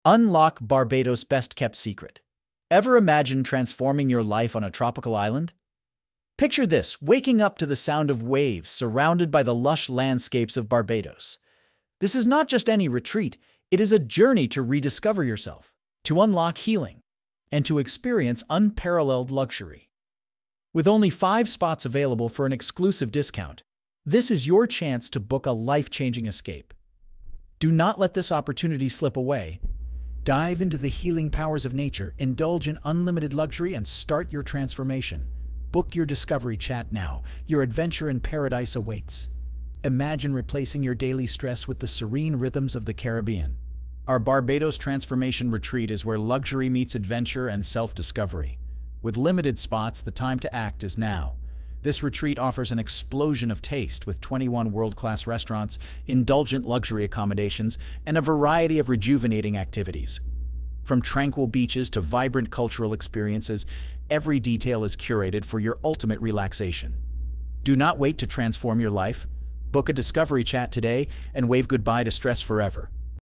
Unlock Barbados' best-kept secret. Ever imagine transforming your life on a tropical island? Picture this, waking up to the sound of waves surrounded by the lush landscapes of Barbados. This is not just any retreat, it is a journey to rediscover yourself, to unlock healing, and to experience unparalleled luxury. With only 5 spots available for an exclusive discount, this is your chance to book a life-changing escape. Do not let this opportunity slip away. Dive into the healing powers of nature, indulge in unlimited luxury, and start your transformation. Book your discovery chat now. Your adventure in paradise awaits. Imagine replacing your daily stress with the serene rhythms of the Caribbean. Our Barbados Transformation Retreat is where luxury meets adventure and self-discovery. With limited spots, the time to act is now. This retreat offers an explosion of taste with 21 world-class restaurants, indulgent luxury accommodations, and a variety of rejuvenating activities. From tranquil beaches to vibrant cultural experiences, every detail is curated for your ultimate relaxation. Do not wait to transform your life. Book a discovery chat today and wave goodbye to stress forever.